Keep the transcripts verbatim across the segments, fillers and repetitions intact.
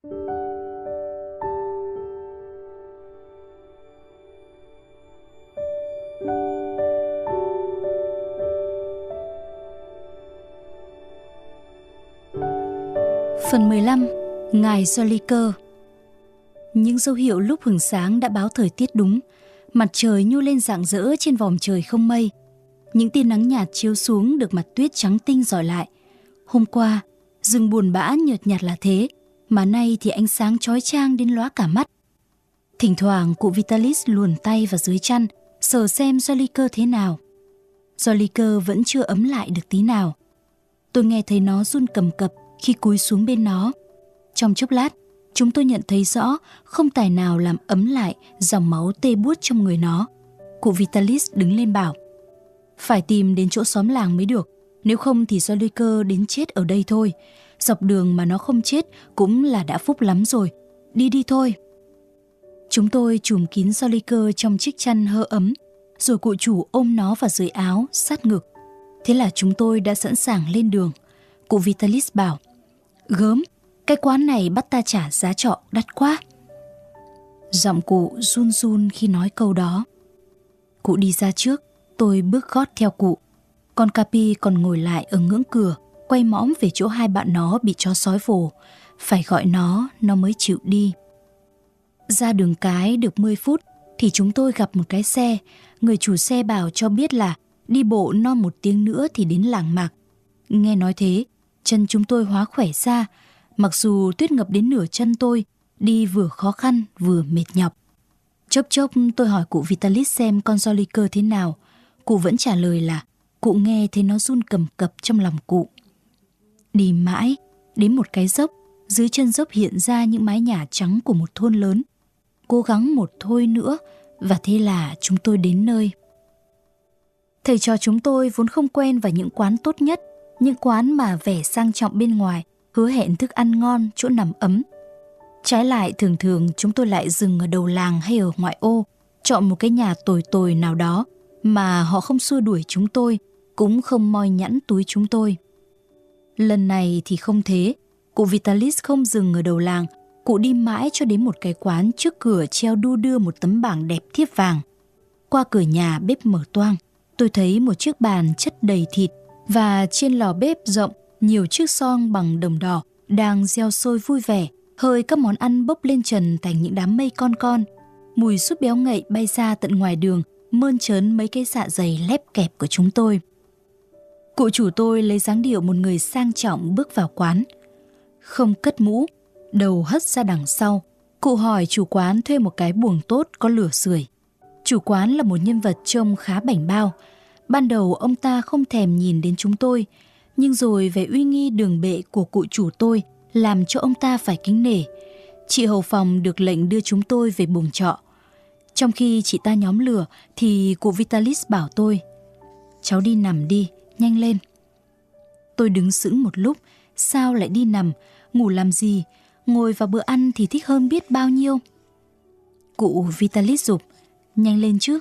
Phần mười lăm. Ngài Jolicoeur. Những dấu hiệu lúc hửng sáng đã báo thời tiết đúng. Mặt trời nhô lên rạng rỡ trên vòm trời không mây. Những tia nắng nhạt chiếu xuống được mặt tuyết trắng tinh rọi lại. Hôm qua, rừng buồn bã nhợt nhạt là thế, mà nay thì ánh sáng chói chang đến lóa cả mắt. Thỉnh thoảng cụ Vitalis luồn tay vào dưới chăn, sờ xem Jolicoeur thế nào. Jolicoeur vẫn chưa ấm lại được tí nào. Tôi nghe thấy nó run cầm cập khi cúi xuống bên nó. Trong chốc lát, chúng tôi nhận thấy rõ không tài nào làm ấm lại dòng máu tê buốt trong người nó. Cụ Vitalis đứng lên bảo: phải tìm đến chỗ xóm làng mới được, nếu không thì Jolicoeur đến chết ở đây thôi. Dọc đường mà nó không chết cũng là đã phúc lắm rồi. Đi đi thôi. Chúng tôi trùm kín Jolicoeur trong chiếc chăn hơ ấm, rồi cụ chủ ôm nó vào dưới áo, sát ngực. Thế là chúng tôi đã sẵn sàng lên đường. Cụ Vitalis bảo: gớm, cái quán này bắt ta trả giá trọ đắt quá. Giọng cụ run run khi nói câu đó. Cụ đi ra trước, tôi bước gót theo cụ. Con Capi còn ngồi lại ở ngưỡng cửa, quay mõm về chỗ hai bạn nó bị chó sói vồ. Phải gọi nó, nó mới chịu đi. Ra đường cái được mười phút thì chúng tôi gặp một cái xe. Người chủ xe bảo cho biết là đi bộ non một tiếng nữa thì đến làng mạc. Nghe nói thế, chân chúng tôi hóa khỏe ra. Mặc dù tuyết ngập đến nửa chân tôi, đi vừa khó khăn vừa mệt nhọc. Chốc chốc tôi hỏi cụ Vitalis xem con Jolicoeur thế nào. Cụ vẫn trả lời là cụ nghe thấy nó run cầm cập trong lòng cụ. Đi mãi, đến một cái dốc, dưới chân dốc hiện ra những mái nhà trắng của một thôn lớn. Cố gắng một thôi nữa, và thế là chúng tôi đến nơi. Thầy trò chúng tôi vốn không quen vào những quán tốt nhất, những quán mà vẻ sang trọng bên ngoài, hứa hẹn thức ăn ngon, chỗ nằm ấm. Trái lại, thường thường chúng tôi lại dừng ở đầu làng hay ở ngoại ô, chọn một cái nhà tồi tồi nào đó mà họ không xua đuổi chúng tôi, cũng không moi nhẵn túi chúng tôi. Lần này thì không thế. Cụ Vitalis không dừng ở đầu làng. Cụ đi mãi cho đến một cái quán trước cửa treo đu đưa một tấm bảng đẹp thiếp vàng. Qua cửa nhà bếp mở toang, tôi thấy một chiếc bàn chất đầy thịt, và trên lò bếp rộng nhiều chiếc xoong bằng đồng đỏ đang reo sôi vui vẻ. Hơi các món ăn bốc lên trần thành những đám mây con con. Mùi súp béo ngậy bay ra tận ngoài đường, mơn trớn mấy cái dạ dày lép kẹp của chúng tôi. Cụ chủ tôi lấy dáng điệu một người sang trọng bước vào quán. Không cất mũ, đầu hất ra đằng sau, cụ hỏi chủ quán thuê một cái buồng tốt có lửa sưởi. Chủ quán là một nhân vật trông khá bảnh bao. Ban đầu ông ta không thèm nhìn đến chúng tôi, nhưng rồi vẻ uy nghi đường bệ của cụ chủ tôi làm cho ông ta phải kính nể. Chị hầu phòng được lệnh đưa chúng tôi về buồng trọ. Trong khi chị ta nhóm lửa thì cụ Vitalis bảo tôi: cháu đi nằm đi, nhanh lên. Tôi đứng sững một lúc. Sao lại đi nằm? Ngủ làm gì? Ngồi vào bữa ăn thì thích hơn biết bao nhiêu. Cụ Vitalis giục: nhanh lên chứ.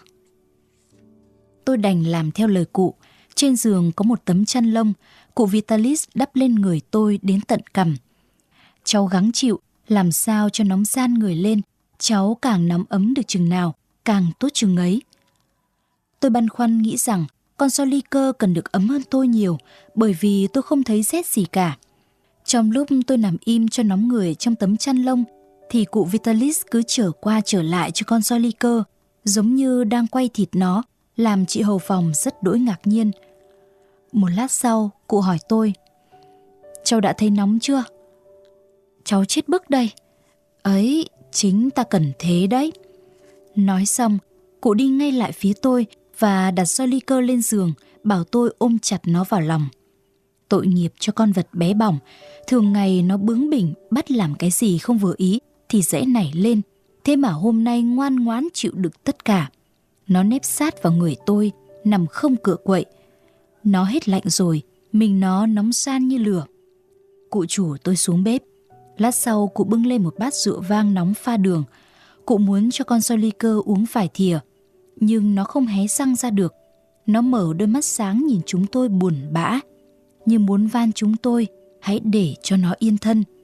Tôi đành làm theo lời cụ. Trên giường có một tấm chăn lông. Cụ Vitalis đắp lên người tôi đến tận cằm. Cháu gắng chịu, làm sao cho nóng gian người lên. Cháu càng nắm ấm được chừng nào, càng tốt chừng ấy. Tôi băn khoăn nghĩ rằng con Jolicoeur cần được ấm hơn tôi nhiều, bởi vì tôi không thấy rét gì cả. Trong lúc tôi nằm im cho nóng người trong tấm chăn lông, thì cụ Vitalis cứ trở qua trở lại cho con Jolicoeur, giống như đang quay thịt nó, làm chị hầu phòng rất đỗi ngạc nhiên. Một lát sau, cụ hỏi tôi: cháu đã thấy nóng chưa? Cháu chết bức đây. Ấy, chính ta cần thế đấy. Nói xong, cụ đi ngay lại phía tôi và đặt Jolicoeur lên giường, bảo tôi ôm chặt nó vào lòng. Tội nghiệp cho con vật bé bỏng, thường ngày nó bướng bỉnh, bắt làm cái gì không vừa ý thì dễ nảy lên. Thế mà hôm nay ngoan ngoãn chịu đựng tất cả. Nó nép sát vào người tôi, nằm không cựa quậy. Nó hết lạnh rồi, mình nó nóng san như lửa. Cụ chủ tôi xuống bếp. Lát sau cụ bưng lên một bát rượu vang nóng pha đường. Cụ muốn cho con Jolicoeur uống vài thìa, nhưng nó không hé răng ra được. Nó mở đôi mắt sáng nhìn chúng tôi buồn bã, như muốn van chúng tôi hãy để cho nó yên thân,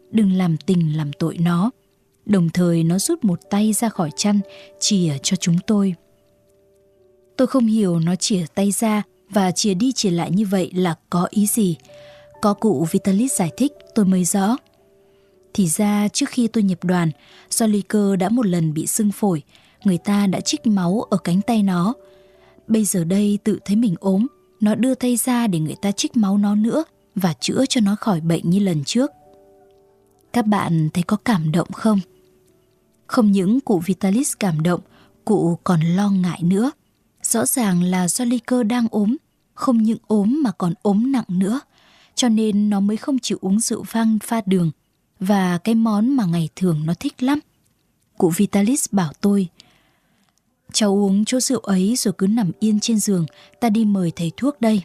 đừng làm tình làm tội nó. Đồng thời nó rút một tay ra khỏi chăn, chìa cho chúng tôi. Tôi không hiểu nó chìa tay ra và chìa đi chìa lại như vậy là có ý gì. Có cụ Vitalis giải thích tôi mới rõ. Thì ra trước khi tôi nhập đoàn, Jolicoeur đã một lần bị sưng phổi. Người ta đã trích máu ở cánh tay nó. Bây giờ đây tự thấy mình ốm, nó đưa tay ra để người ta trích máu nó nữa và chữa cho nó khỏi bệnh như lần trước. Các bạn thấy có cảm động không? Không những cụ Vitalis cảm động, cụ còn lo ngại nữa. Rõ ràng là Jolicoeur đang ốm, không những ốm mà còn ốm nặng nữa. Cho nên nó mới không chịu uống rượu vang pha đường và cái món mà ngày thường nó thích lắm. Cụ Vitalis bảo tôi, cháu uống chỗ rượu ấy rồi cứ nằm yên trên giường, ta đi mời thầy thuốc đây.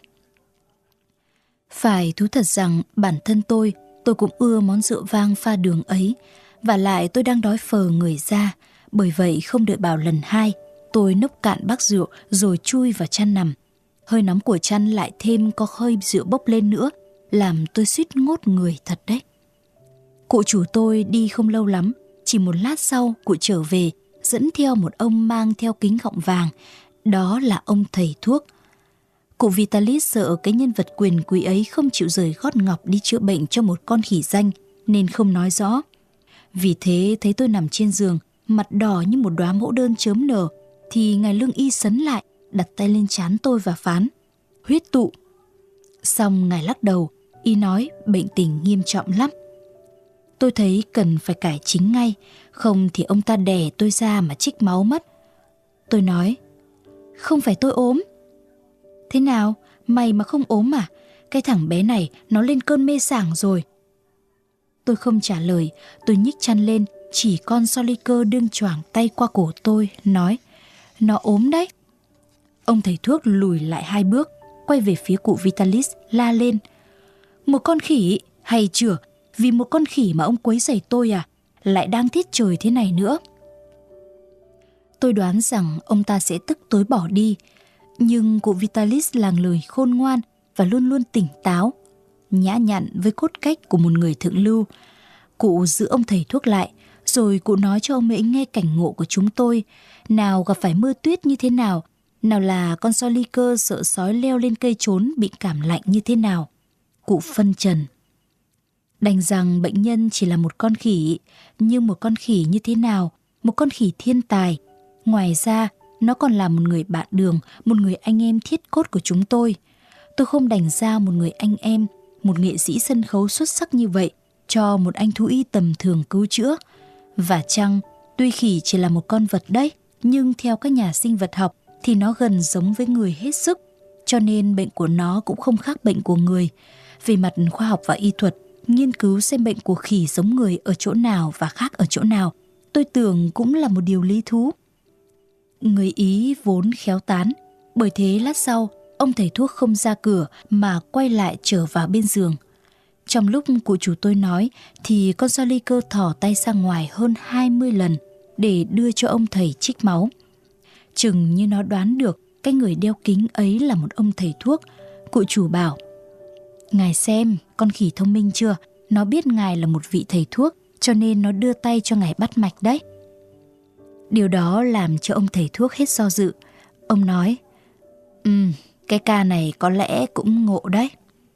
Phải thú thật rằng bản thân tôi, tôi cũng ưa món rượu vang pha đường ấy, và lại tôi đang đói phờ người ra, bởi vậy không đợi bảo lần hai, tôi nốc cạn bát rượu rồi chui vào chăn nằm. Hơi nóng của chăn lại thêm có hơi rượu bốc lên nữa, làm tôi suýt ngốt người thật đấy. Cụ chủ tôi đi không lâu lắm, chỉ một lát sau cụ trở về, dẫn theo một ông mang theo kính gọng vàng, đó là ông thầy thuốc. Cụ Vitalis sợ cái nhân vật quyền quý ấy không chịu rời gót ngọc đi chữa bệnh cho một con khỉ ranh, nên không nói rõ. Vì thế thấy tôi nằm trên giường, mặt đỏ như một đóa mẫu đơn chớm nở, thì ngài lương y sấn lại, đặt tay lên trán tôi và phán: huyết tụ. Xong ngài lắc đầu, y nói bệnh tình nghiêm trọng lắm. Tôi thấy cần phải cải chính ngay, không thì ông ta đè tôi ra mà trích máu mất. Tôi nói, không phải tôi ốm. Thế nào, mày mà không ốm à? Cái thằng bé này nó lên cơn mê sảng rồi. Tôi không trả lời, tôi nhích chăn lên, chỉ con Jolicoeur đương choàng tay qua cổ tôi, nói, nó ốm đấy. Ông thầy thuốc lùi lại hai bước, quay về phía cụ Vitalis, la lên, một con khỉ, hay chửa, vì một con khỉ mà ông quấy rầy tôi à, lại đang thiết trời thế này nữa. Tôi đoán rằng ông ta sẽ tức tối bỏ đi, nhưng cụ Vitalis là người khôn ngoan và luôn luôn tỉnh táo, nhã nhặn với cốt cách của một người thượng lưu. Cụ giữ ông thầy thuốc lại, rồi cụ nói cho ông ấy nghe cảnh ngộ của chúng tôi, nào gặp phải mưa tuyết như thế nào, nào là con Jolicoeur sợ sói leo lên cây trốn bị cảm lạnh như thế nào. Cụ phân trần. Đành rằng bệnh nhân chỉ là một con khỉ, nhưng một con khỉ như thế nào, một con khỉ thiên tài. Ngoài ra, nó còn là một người bạn đường, một người anh em thiết cốt của chúng tôi. Tôi không đành giao một người anh em, một nghệ sĩ sân khấu xuất sắc như vậy cho một anh thú y tầm thường cứu chữa. Và chăng, tuy khỉ chỉ là một con vật đấy, nhưng theo các nhà sinh vật học thì nó gần giống với người hết sức, cho nên bệnh của nó cũng không khác bệnh của người. Về mặt khoa học và y thuật, nghiên cứu xem bệnh của khỉ giống người ở chỗ nào và khác ở chỗ nào, tôi tưởng cũng là một điều lý thú. Người Ý vốn khéo tán, bởi thế lát sau, ông thầy thuốc không ra cửa mà quay lại trở vào bên giường. Trong lúc cụ chủ tôi nói thì con Jolicoeur thò tay ra ngoài hơn hai mươi lần để đưa cho ông thầy trích máu. Chừng như nó đoán được cái người đeo kính ấy là một ông thầy thuốc, cụ chủ bảo, ngài xem, con khỉ thông minh chưa? Nó biết ngài là một vị thầy thuốc, cho nên nó đưa tay cho ngài bắt mạch đấy. Điều đó làm cho ông thầy thuốc hết do dự. Ông nói, Ừm, cái ca này có lẽ cũng ngộ đấy.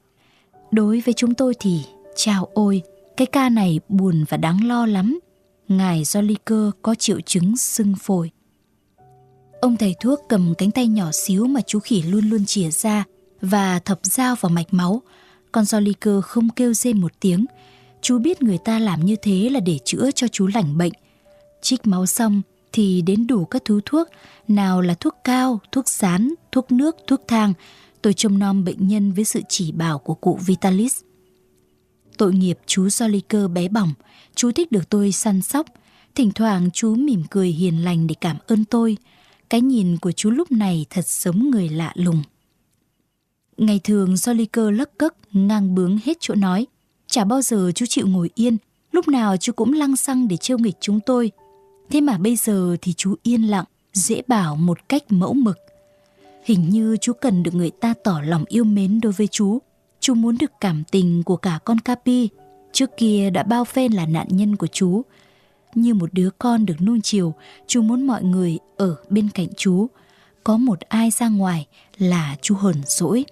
Đối với chúng tôi thì, chao ôi, cái ca này buồn và đáng lo lắm. Ngài Jolicoeur có triệu chứng sưng phổi. Ông thầy thuốc cầm cánh tay nhỏ xíu mà chú khỉ luôn luôn chìa ra và thọc dao vào mạch máu. Con Jolicoeur không kêu rên một tiếng. Chú biết người ta làm như thế là để chữa cho chú lành bệnh. Trích máu xong thì đến đủ các thứ thuốc, nào là thuốc cao, thuốc sán, thuốc nước, thuốc thang. Tôi trông nom bệnh nhân với sự chỉ bảo của cụ Vitalis. Tội nghiệp chú Jolicoeur bé bỏng, chú thích được tôi săn sóc. Thỉnh thoảng chú mỉm cười hiền lành để cảm ơn tôi. Cái nhìn của chú lúc này thật giống người lạ lùng. Ngày thường Jolicoeur lấc cấc, ngang bướng hết chỗ nói. Chả bao giờ chú chịu ngồi yên, lúc nào chú cũng lăng xăng để trêu nghịch chúng tôi. Thế mà bây giờ thì chú yên lặng, dễ bảo một cách mẫu mực. Hình như chú cần được người ta tỏ lòng yêu mến đối với chú. Chú muốn được cảm tình của cả con Capi. Trước kia đã bao phen là nạn nhân của chú. Như một đứa con được nuông chiều, chú muốn mọi người ở bên cạnh chú. Có một ai ra ngoài là chú hờn dỗi.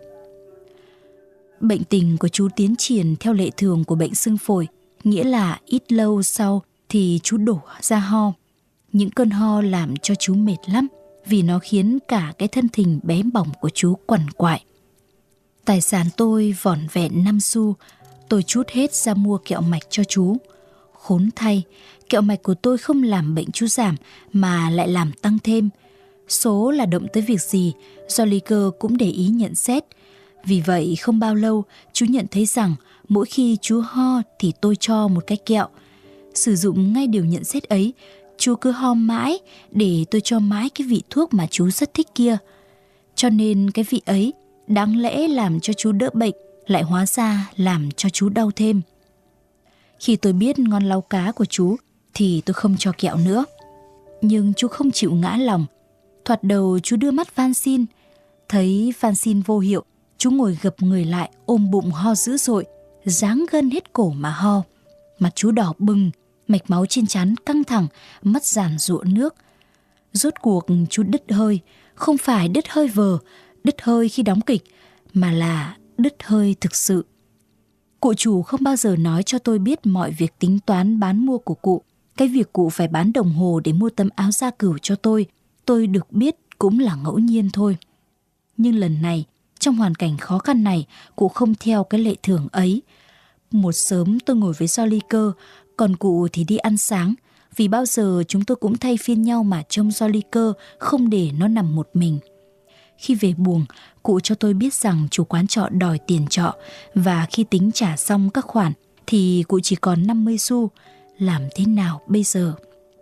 Bệnh tình của chú tiến triển theo lệ thường của bệnh xương phổi, nghĩa là ít lâu sau thì chú đổ ra ho. Những cơn ho làm cho chú mệt lắm, vì nó khiến cả cái thân hình bé bỏng của chú quằn quại. Tài sản tôi vỏn vẹn năm xu, tôi trút hết ra mua kẹo mạch cho chú. Khốn thay, kẹo mạch của tôi không làm bệnh chú giảm mà lại làm tăng thêm. Số là động tới việc gì, Jolicoeur cũng để ý nhận xét. Vì vậy không bao lâu chú nhận thấy rằng mỗi khi chú ho thì tôi cho một cái kẹo. Sử dụng ngay điều nhận xét ấy, chú cứ ho mãi để tôi cho mãi cái vị thuốc mà chú rất thích kia. Cho nên cái vị ấy đáng lẽ làm cho chú đỡ bệnh lại hóa ra làm cho chú đau thêm. Khi tôi biết ngon lau cá của chú thì tôi không cho kẹo nữa. Nhưng chú không chịu ngã lòng. Thoạt đầu chú đưa mắt van xin. Thấy van xin vô hiệu, chú ngồi gập người lại ôm bụng ho dữ dội, ráng gân hết cổ mà ho. Mặt chú đỏ bừng, mạch máu trên trán căng thẳng, mắt giàn giụa nước. Rốt cuộc chú đứt hơi, không phải đứt hơi vờ, đứt hơi khi đóng kịch, mà là đứt hơi thực sự. Cụ chủ không bao giờ nói cho tôi biết mọi việc tính toán bán mua của cụ. Cái việc cụ phải bán đồng hồ để mua tấm áo da cừu cho tôi, tôi được biết cũng là ngẫu nhiên thôi. Nhưng lần này, trong hoàn cảnh khó khăn này, cụ không theo cái lệ thường ấy. Một sớm tôi ngồi với Jolicoeur, còn cụ thì đi ăn sáng, vì bao giờ chúng tôi cũng thay phiên nhau mà trông Jolicoeur, không để nó nằm một mình. Khi về buồng, cụ cho tôi biết rằng chủ quán trọ đòi tiền trọ, và khi tính trả xong các khoản thì cụ chỉ còn năm mươi xu. Làm thế nào bây giờ?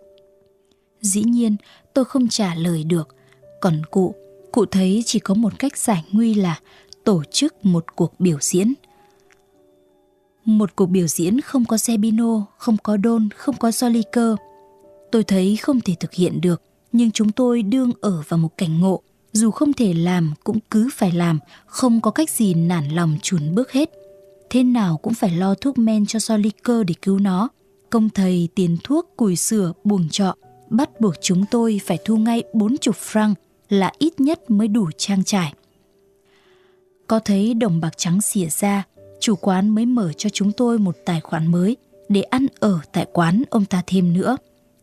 Dĩ nhiên tôi không trả lời được. Còn cụ, cụ thấy chỉ có một cách giải nguy là tổ chức một cuộc biểu diễn. Một cuộc biểu diễn không có Zerbino, không có Don, không có Jolicoeur. Tôi thấy không thể thực hiện được, nhưng chúng tôi đương ở vào một cảnh ngộ. Dù không thể làm cũng cứ phải làm, không có cách gì nản lòng chùn bước hết. Thế nào cũng phải lo thuốc men cho Jolicoeur để cứu nó. Công thầy, tiền thuốc, củi sửa, buồng trọ bắt buộc chúng tôi phải thu ngay bốn mươi franc là ít nhất mới đủ trang trải. Có thấy đồng bạc trắng xỉa ra, chủ quán mới mở cho chúng tôi một tài khoản mới để ăn ở tại quán ông ta thêm nữa.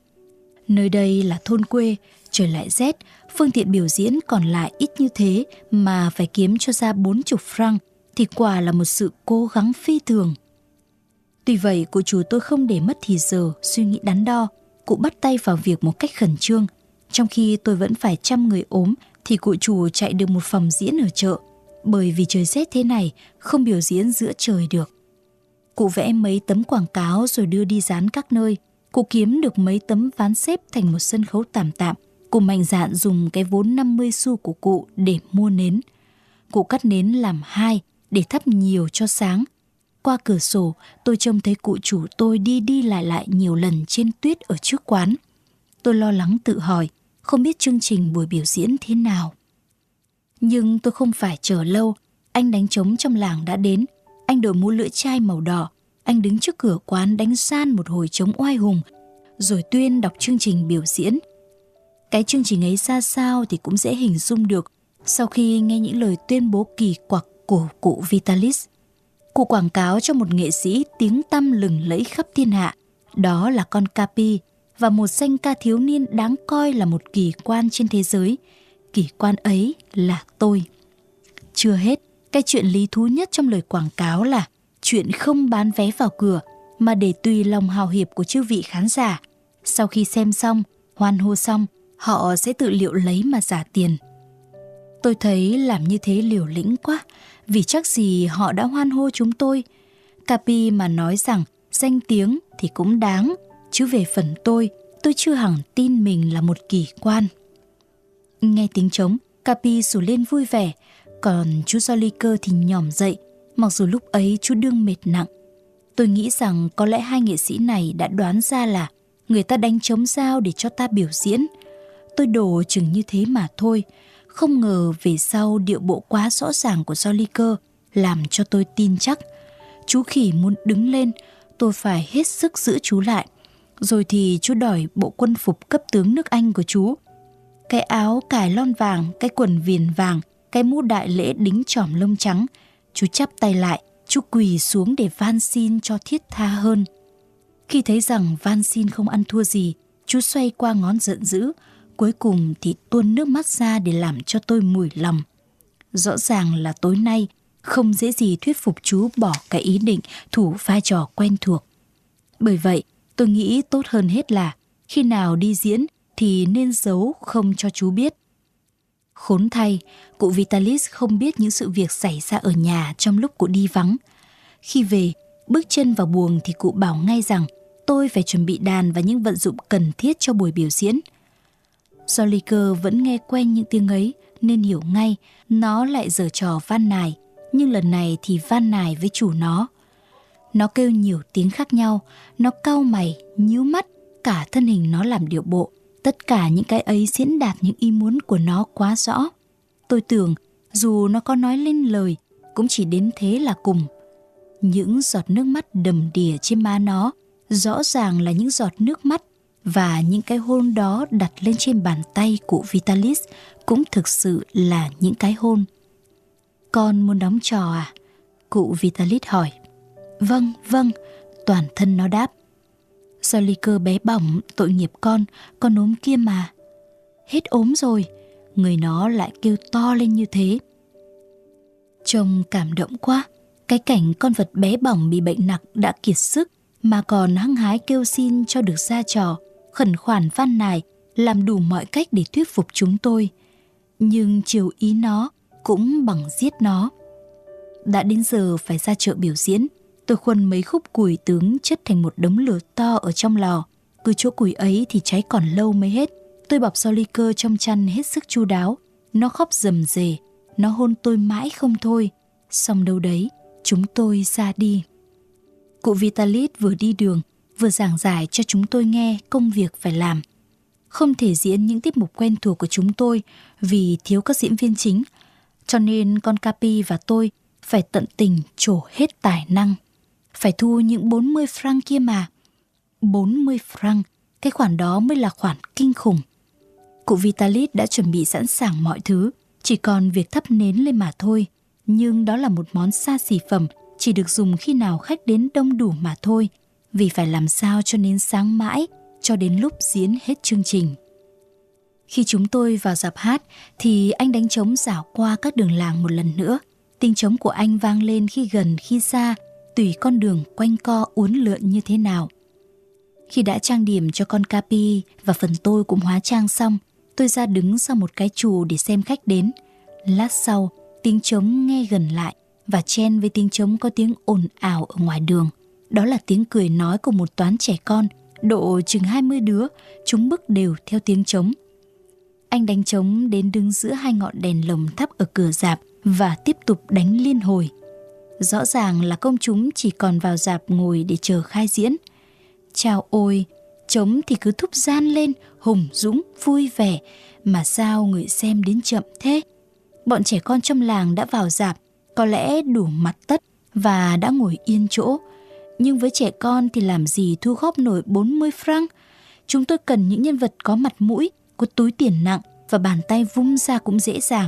Nơi đây là thôn quê, trời lại rét, phương tiện biểu diễn còn lại ít như thế mà phải kiếm cho ra bốn mươi franc thì quả là một sự cố gắng phi thường. Tuy vậy, cụ chủ tôi không để mất thì giờ suy nghĩ đắn đo, cụ bắt tay vào việc một cách khẩn trương. Trong khi tôi vẫn phải chăm người ốm thì cụ chủ chạy được một phòng diễn ở chợ, bởi vì trời rét thế này không biểu diễn giữa trời được. Cụ vẽ mấy tấm quảng cáo rồi đưa đi dán các nơi. Cụ kiếm được mấy tấm ván xếp thành một sân khấu tạm tạm. Cụ mạnh dạn dùng cái vốn năm mươi xu của cụ để mua nến. Cụ cắt nến làm hai để thắp nhiều cho sáng. Qua cửa sổ tôi trông thấy cụ chủ tôi đi đi lại lại nhiều lần trên tuyết ở trước quán. Tôi lo lắng tự hỏi, không biết chương trình buổi biểu diễn thế nào. Nhưng tôi không phải chờ lâu. Anh đánh trống trong làng đã đến. Anh đội mũ lưỡi chai màu đỏ. Anh đứng trước cửa quán đánh san một hồi trống oai hùng, rồi tuyên đọc chương trình biểu diễn. Cái chương trình ấy ra sao thì cũng dễ hình dung được sau khi nghe những lời tuyên bố kỳ quặc của cụ Vitalis. Cụ quảng cáo cho một nghệ sĩ tiếng tăm lừng lẫy khắp thiên hạ, đó là con Capi, và một danh ca thiếu niên đáng coi là một kỳ quan trên thế giới. Kỳ quan ấy là tôi. Chưa hết, cái chuyện lý thú nhất trong lời quảng cáo là chuyện không bán vé vào cửa, mà để tùy lòng hào hiệp của chư vị khán giả. Sau khi xem xong, hoan hô xong, họ sẽ tự liệu lấy mà trả tiền. Tôi thấy làm như thế liều lĩnh quá, vì chắc gì họ đã hoan hô chúng tôi. Capi mà nói rằng danh tiếng thì cũng đáng, chứ về phần tôi, tôi chưa hẳn tin mình là một kỳ quan. Nghe tiếng trống, Capi sủa lên vui vẻ, còn chú Jolicoeur thì nhỏm dậy, mặc dù lúc ấy chú đương mệt nặng. Tôi nghĩ rằng có lẽ hai nghệ sĩ này đã đoán ra là người ta đánh trống giao để cho ta biểu diễn. Tôi đổ chừng như thế mà thôi. Không ngờ về sau điệu bộ quá rõ ràng của Jolicoeur làm cho tôi tin chắc. Chú khỉ muốn đứng lên, tôi phải hết sức giữ chú lại. Rồi thì chú đòi bộ quân phục cấp tướng nước Anh của chú. Cái áo cài lon vàng, cái quần viền vàng, cái mũ đại lễ đính chỏm lông trắng. Chú chắp tay lại, chú quỳ xuống để van xin cho thiết tha hơn. Khi thấy rằng van xin không ăn thua gì, chú xoay qua ngón giận dữ, cuối cùng thì tuôn nước mắt ra để làm cho tôi mủi lòng. Rõ ràng là tối nay không dễ gì thuyết phục chú bỏ cái ý định thủ vai trò quen thuộc. Bởi vậy, tôi nghĩ tốt hơn hết là khi nào đi diễn thì nên giấu không cho chú biết. Khốn thay, cụ Vitalis không biết những sự việc xảy ra ở nhà trong lúc cụ đi vắng. Khi về, bước chân vào buồng thì cụ bảo ngay rằng tôi phải chuẩn bị đàn và những vận dụng cần thiết cho buổi biểu diễn. Jolicoeur vẫn nghe quen những tiếng ấy nên hiểu ngay nó lại giở trò van nài, nhưng lần này thì van nài với chủ nó. Nó kêu nhiều tiếng khác nhau, nó cau mày, nhíu mắt, cả thân hình nó làm điệu bộ. Tất cả những cái ấy diễn đạt những ý muốn của nó quá rõ. Tôi tưởng dù nó có nói lên lời cũng chỉ đến thế là cùng. Những giọt nước mắt đầm đìa trên má nó rõ ràng là những giọt nước mắt, và những cái hôn đó đặt lên trên bàn tay cụ Vitalis cũng thực sự là những cái hôn. Con muốn đóng trò à? Cụ Vitalis hỏi. Vâng, vâng, toàn thân nó đáp. Jolicoeur bé bỏng, tội nghiệp con, con ốm kia mà. Hết ốm rồi, người nó lại kêu to lên như thế. Trông cảm động quá, cái cảnh con vật bé bỏng bị bệnh nặng đã kiệt sức mà còn hăng hái kêu xin cho được ra trò, khẩn khoản van nài, làm đủ mọi cách để thuyết phục chúng tôi. Nhưng chiều ý nó cũng bằng giết nó. Đã đến giờ phải ra chợ biểu diễn. Tôi khuân mấy khúc củi tướng chất thành một đống lửa to ở trong lò. Cứ chỗ củi ấy thì cháy còn lâu mới hết. Tôi bọc Jolicoeur trong chăn hết sức chu đáo. Nó khóc rầm rề, nó hôn tôi mãi không thôi. Xong đâu đấy, chúng tôi ra đi. Cụ Vitalis vừa đi đường, vừa giảng giải cho chúng tôi nghe công việc phải làm. Không thể diễn những tiết mục quen thuộc của chúng tôi vì thiếu các diễn viên chính. Cho nên con Capi và tôi phải tận tình trổ hết tài năng. Phải thu những bốn mươi franc kia mà. bốn mươi franc, cái khoản đó mới là khoản kinh khủng. Cụ Vitalis đã chuẩn bị sẵn sàng mọi thứ, chỉ còn việc thắp nến lên mà thôi. Nhưng đó là một món xa xỉ phẩm, chỉ được dùng khi nào khách đến đông đủ mà thôi, vì phải làm sao cho nến sáng mãi cho đến lúc diễn hết chương trình. Khi chúng tôi vào rạp hát thì anh đánh trống rảo qua các đường làng một lần nữa. Tiếng trống của anh vang lên khi gần khi xa, tùy con đường quanh co uốn lượn như thế nào. Khi đã trang điểm cho con Capi và phần tôi cũng hóa trang xong, tôi ra đứng sau một cái chù để xem khách đến. Lát sau, tiếng trống nghe gần lại và chen với tiếng trống có tiếng ồn ào ở ngoài đường. Đó là tiếng cười nói của một toán trẻ con, độ chừng hai mươi đứa, chúng bước đều theo tiếng trống. Anh đánh trống đến đứng giữa hai ngọn đèn lồng thắp ở cửa rạp và tiếp tục đánh liên hồi. Rõ ràng là công chúng chỉ còn vào rạp ngồi để chờ khai diễn. Chao ôi, trống thì cứ thúc gian lên, hùng dũng, vui vẻ, mà sao người xem đến chậm thế? Bọn trẻ con trong làng đã vào rạp, có lẽ đủ mặt tất và đã ngồi yên chỗ. Nhưng với trẻ con thì làm gì thu góp nổi bốn mươi franc? Chúng tôi cần những nhân vật có mặt mũi, có túi tiền nặng và bàn tay vung ra cũng dễ dàng.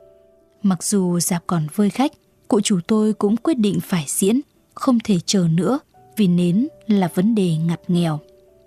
Mặc dù rạp còn vơi khách, cụ chủ tôi cũng quyết định phải diễn, không thể chờ nữa vì nến là vấn đề ngặt nghèo.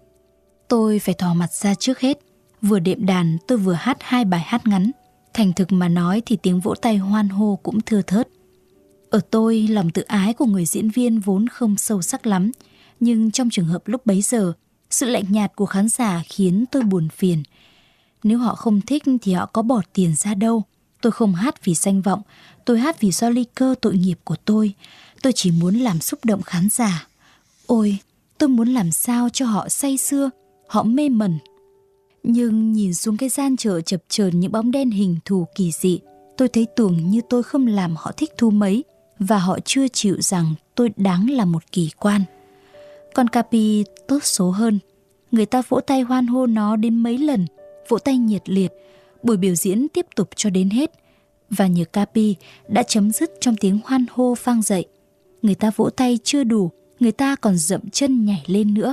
Tôi phải thò mặt ra trước hết. Vừa đệm đàn tôi vừa hát hai bài hát ngắn. Thành thực mà nói thì tiếng vỗ tay hoan hô cũng thưa thớt. Ở tôi, lòng tự ái của người diễn viên vốn không sâu sắc lắm. Nhưng trong trường hợp lúc bấy giờ, sự lạnh nhạt của khán giả khiến tôi buồn phiền. Nếu họ không thích thì họ có bỏ tiền ra đâu. Tôi không hát vì danh vọng, tôi hát vì Jolicoeur tội nghiệp của tôi. Tôi chỉ muốn làm xúc động khán giả. Ôi, tôi muốn làm sao cho họ say sưa, họ mê mẩn. Nhưng nhìn xuống cái gian chợ chập chờn những bóng đen hình thù kỳ dị, tôi thấy tưởng như tôi không làm họ thích thú mấy, và họ chưa chịu rằng tôi đáng là một kỳ quan. Con Capi tốt số hơn. Người ta vỗ tay hoan hô nó đến mấy lần, vỗ tay nhiệt liệt. Buổi biểu diễn tiếp tục cho đến hết, và nhờ Capi đã chấm dứt trong tiếng hoan hô vang dậy. Người ta vỗ tay chưa đủ, người ta còn dậm chân nhảy lên nữa.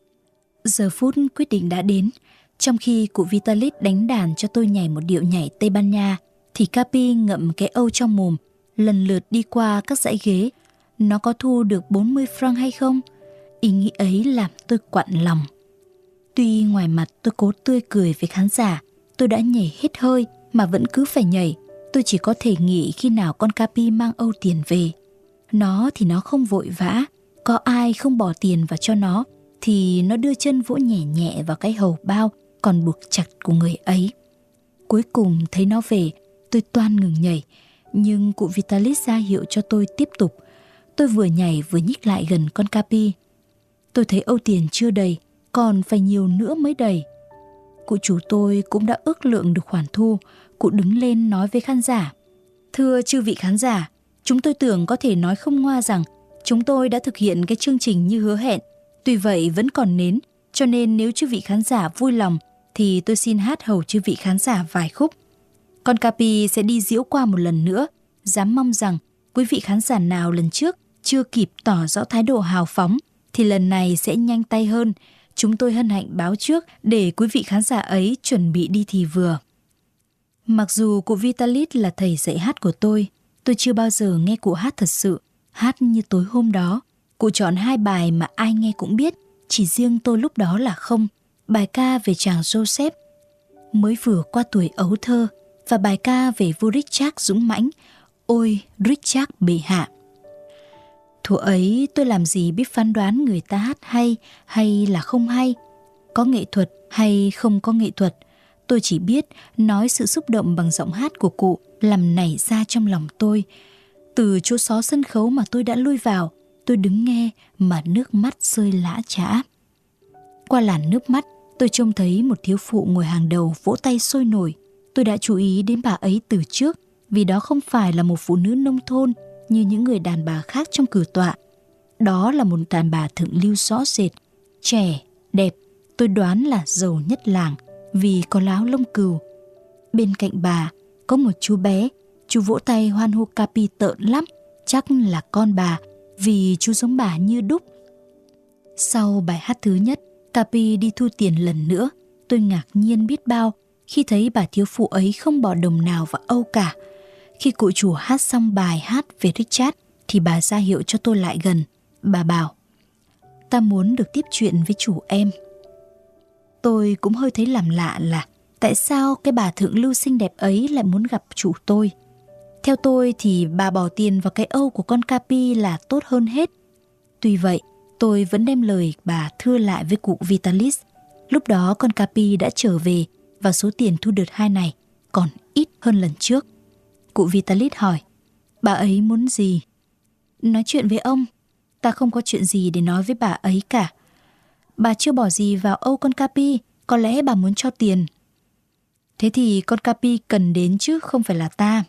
Giờ phút quyết định đã đến. Trong khi cụ Vitalis đánh đàn cho tôi nhảy một điệu nhảy Tây Ban Nha, thì Capi ngậm cái âu trong mồm, lần lượt đi qua các dãy ghế. Nó có thu được bốn mươi franc hay không? Ý nghĩ ấy làm tôi quặn lòng. Tuy ngoài mặt tôi cố tươi cười với khán giả, tôi đã nhảy hết hơi mà vẫn cứ phải nhảy. Tôi chỉ có thể nghĩ khi nào con Capi mang âu tiền về. Nó thì nó không vội vã, có ai không bỏ tiền vào cho nó thì nó đưa chân vỗ nhẹ nhẹ vào cái hầu bao còn buộc chặt của người ấy. Cuối cùng thấy nó về, tôi toan ngừng nhảy, nhưng cụ Vitalis ra hiệu cho tôi tiếp tục. Tôi vừa nhảy vừa nhích lại gần con Capi. Tôi thấy âu tiền chưa đầy, còn phải nhiều nữa mới đầy. Cụ chủ tôi cũng đã ước lượng được khoản thu. Cụ đứng lên nói với khán giả: "Thưa chư vị khán giả, chúng tôi tưởng có thể nói không ngoa rằng chúng tôi đã thực hiện cái chương trình như hứa hẹn. Tuy vậy vẫn còn nến, cho nên nếu chư vị khán giả vui lòng thì tôi xin hát hầu chư vị khán giả vài khúc. Con Capi sẽ đi diễu qua một lần nữa. Dám mong rằng quý vị khán giả nào lần trước chưa kịp tỏ rõ thái độ hào phóng thì lần này sẽ nhanh tay hơn. Chúng tôi hân hạnh báo trước để quý vị khán giả ấy chuẩn bị đi thì vừa." Mặc dù cụ Vitalis là thầy dạy hát của tôi, tôi chưa bao giờ nghe cụ hát thật sự, hát như tối hôm đó. Cụ chọn hai bài mà ai nghe cũng biết, chỉ riêng tôi lúc đó là không. Bài ca về chàng Joseph mới vừa qua tuổi ấu thơ và bài ca về vua Richard dũng mãnh, Ôi Richard bệ hạ. Thuở ấy tôi làm gì biết phán đoán người ta hát hay hay là không hay, có nghệ thuật hay không có nghệ thuật. Tôi chỉ biết nói sự xúc động bằng giọng hát của cụ làm nảy ra trong lòng tôi. Từ chỗ xó sân khấu mà tôi đã lui vào, tôi đứng nghe mà nước mắt rơi lã chã. Qua làn nước mắt, tôi trông thấy một thiếu phụ ngồi hàng đầu vỗ tay sôi nổi. Tôi đã chú ý đến bà ấy từ trước, vì đó không phải là một phụ nữ nông thôn như những người đàn bà khác trong cử tọa. Đó là một đàn bà thượng lưu rõ rệt, trẻ, đẹp, tôi đoán là giàu nhất làng vì có láo lông cừu. Bên cạnh bà có một chú bé, chú vỗ tay hoan hô Capi tợn lắm, chắc là con bà vì chú giống bà như đúc. Sau bài hát thứ nhất, Capi đi thu tiền lần nữa. Tôi ngạc nhiên biết bao khi thấy bà thiếu phụ ấy không bỏ đồng nào vào âu cả. Khi cụ chủ hát xong bài hát về Richard thì bà ra hiệu cho tôi lại gần. Bà bảo: "Ta muốn được tiếp chuyện với chủ em." Tôi cũng hơi thấy làm lạ là tại sao cái bà thượng lưu xinh đẹp ấy lại muốn gặp chủ tôi. Theo tôi thì bà bỏ tiền vào cái âu của con Capi là tốt hơn hết. Tuy vậy, tôi vẫn đem lời bà thưa lại với cụ Vitalis. Lúc đó con Capi đã trở về và số tiền thu đợt hai này còn ít hơn lần trước. Cụ Vitalis hỏi: "Bà ấy muốn gì?" "Nói chuyện với ông." "Ta không có chuyện gì để nói với bà ấy cả." "Bà chưa bỏ gì vào âu con Capi, có lẽ bà muốn cho tiền." "Thế thì con Capi cần đến chứ không phải là ta."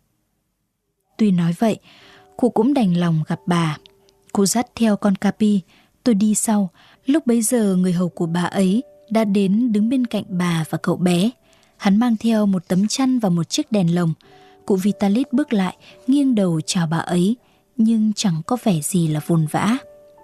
Tuy nói vậy, cụ cũng đành lòng gặp bà. Cụ dắt theo con Capi, tôi đi sau. Lúc bấy giờ người hầu của bà ấy đã đến đứng bên cạnh bà và cậu bé. Hắn mang theo một tấm chăn và một chiếc đèn lồng. Cụ Vitalis bước lại, nghiêng đầu chào bà ấy, nhưng chẳng có vẻ gì là vồn vã.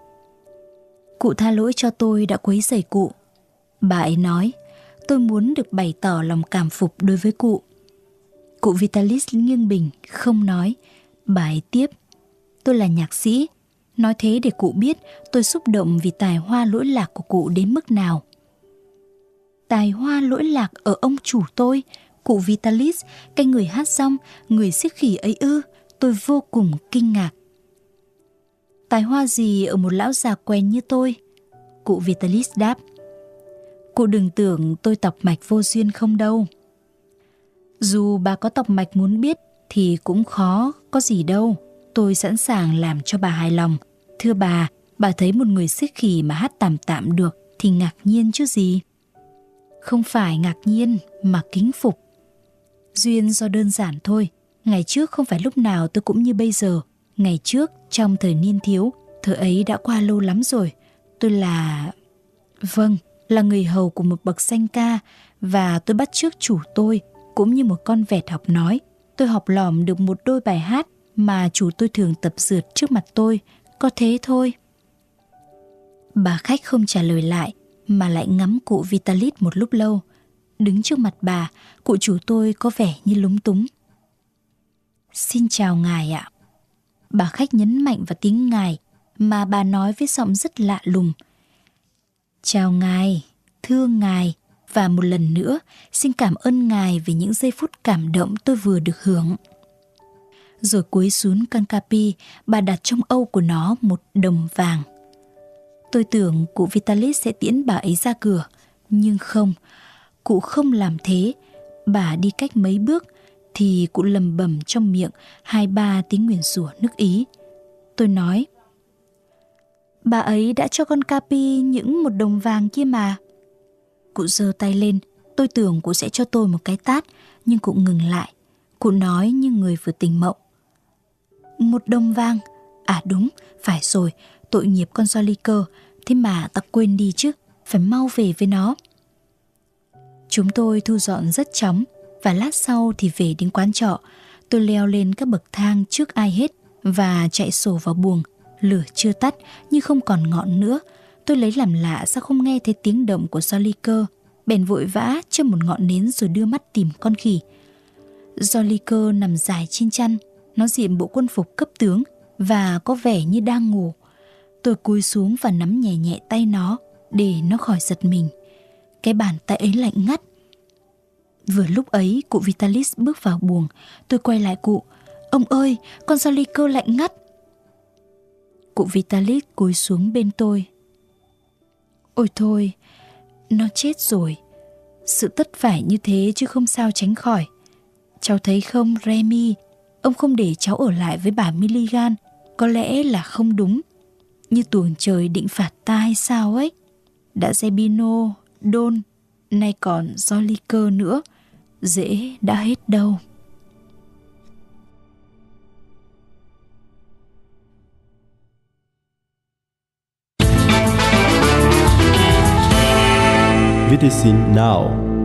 "Cụ tha lỗi cho tôi đã quấy rầy cụ." Bà ấy nói. Tôi muốn được bày tỏ lòng cảm phục đối với cụ. Cụ Vitalis nghiêng mình, không nói. Bà ấy tiếp: "Tôi là nhạc sĩ. Nói thế để cụ biết tôi xúc động vì tài hoa lỗi lạc của cụ đến mức nào." Tài hoa lỗi lạc ở ông chủ tôi, cụ Vitalis, cái người hát rong, người siếc khỉ ấy ư? Tôi vô cùng kinh ngạc. "Tài hoa gì ở một lão già quen như tôi?" Cụ Vitalis đáp. "Cụ đừng tưởng tôi tọc mạch vô duyên không đâu. Dù bà có tọc mạch muốn biết thì cũng khó có gì đâu. Tôi sẵn sàng làm cho bà hài lòng. Thưa bà, bà thấy một người siếc khỉ mà hát tạm tạm được thì ngạc nhiên chứ gì?" "Không phải ngạc nhiên mà kính phục. Duyên do đơn giản thôi. Ngày trước không phải lúc nào tôi cũng như bây giờ. Ngày trước trong thời niên thiếu, thời ấy đã qua lâu lắm rồi. Tôi là... Vâng, là người hầu của một bậc danh ca, và tôi bắt chước chủ tôi cũng như một con vẹt học nói. Tôi học lỏm được một đôi bài hát mà chủ tôi thường tập dượt trước mặt tôi. Có thế thôi." Bà khách không trả lời lại mà lại ngắm cụ Vitalis một lúc lâu. Đứng trước mặt bà, cụ chủ tôi có vẻ như lúng túng. Xin chào ngài ạ. Bà khách nhấn mạnh vào tiếng ngài mà bà nói với giọng rất lạ lùng. Chào ngài, thưa ngài, và một lần nữa xin cảm ơn ngài về những giây phút cảm động tôi vừa được hưởng. Rồi cúi xuống căn capi, bà đặt trong âu của nó một đồng vàng. Tôi tưởng cụ Vitalis sẽ tiễn bà ấy ra cửa, nhưng không, cụ không làm thế. Bà đi cách mấy bước thì cụ lầm bầm trong miệng hai ba tiếng nguyền rủa nước Ý. Tôi nói, bà ấy đã cho con Capi những một đồng vàng kia mà. Cụ giơ tay lên, tôi tưởng cụ sẽ cho tôi một cái tát, nhưng cụ ngừng lại. Cụ nói như người vừa tỉnh mộng. Một đồng vàng? À đúng, phải rồi, tội nghiệp con Jolicoeur, thế mà ta quên đi chứ, phải mau về với nó. Chúng tôi thu dọn rất chóng, và lát sau thì về đến quán trọ. Tôi leo lên các bậc thang trước ai hết và chạy sổ vào buồng. Lửa chưa tắt nhưng không còn ngọn nữa. Tôi lấy làm lạ sao không nghe thấy tiếng động của Jolicoeur, bèn vội vã châm một ngọn nến rồi đưa mắt tìm con khỉ. Jolicoeur nằm dài trên chăn, nó diện bộ quân phục cấp tướng và có vẻ như đang ngủ. Tôi cúi xuống và nắm nhẹ nhẹ tay nó để nó khỏi giật mình. Cái bàn tay ấy lạnh ngắt. Vừa lúc ấy cụ Vitalis bước vào buồng. Tôi quay lại cụ. Ông ơi, con Jolicoeur lạnh ngắt. Cụ Vitalis cúi xuống bên tôi. Ôi thôi, nó chết rồi. Sự tất phải như thế chứ không sao tránh khỏi. Cháu thấy không, Remy, ông không để cháu ở lại với bà Milligan có lẽ là không đúng. Như tuồng trời định phạt ta hay sao ấy. Đã Zerbino, Don, nay còn Jolicoeur nữa, dễ đã hết đâu. vê tê xê Now.